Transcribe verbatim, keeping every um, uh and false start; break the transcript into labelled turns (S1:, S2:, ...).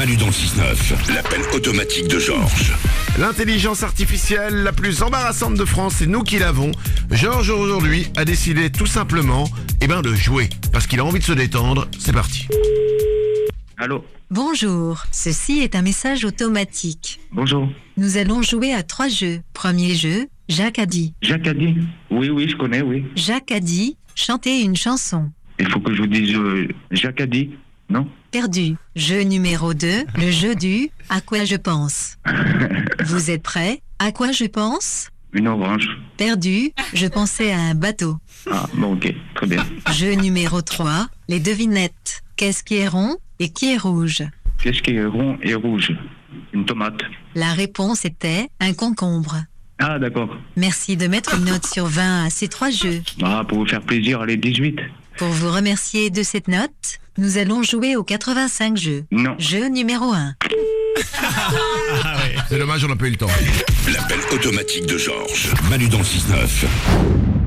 S1: Manu dans le six neuf, l'appel automatique de Georges.
S2: L'intelligence artificielle la plus embarrassante de France, c'est nous qui l'avons. Georges aujourd'hui a décidé tout simplement eh ben, de jouer, parce qu'il a envie de se détendre. C'est parti.
S3: Allô?
S4: Bonjour, ceci est un message automatique.
S3: Bonjour.
S4: Nous allons jouer à trois jeux. Premier jeu, Jacques a dit.
S3: Jacques a dit? Oui, oui, je connais, oui.
S4: Jacques a dit, chantez une chanson.
S3: Il faut que je vous dise euh, Jacques a dit, non?
S4: Perdu. Jeu numéro deux, le jeu du « À quoi je pense ». Vous êtes prêts? À quoi je pense?
S3: Une orange.
S4: Perdu. Je pensais à un bateau.
S3: Ah, bon, ok, très bien.
S4: Jeu numéro trois, les devinettes. Qu'est-ce qui est rond et qui est rouge?
S3: Qu'est-ce qui est rond et rouge? Une tomate.
S4: La réponse était un concombre.
S3: Ah, d'accord.
S4: Merci de mettre une note sur vingt à ces trois jeux.
S3: Ah, pour vous faire plaisir, allez, dix-huit.
S4: Pour vous remercier de cette note, nous allons jouer aux quatre-vingt-cinq jeux.
S3: Non.
S4: Jeu numéro un.
S2: C'est dommage, on n'a pas eu le temps.
S1: L'appel automatique de Georges. Manu dans le six neuf.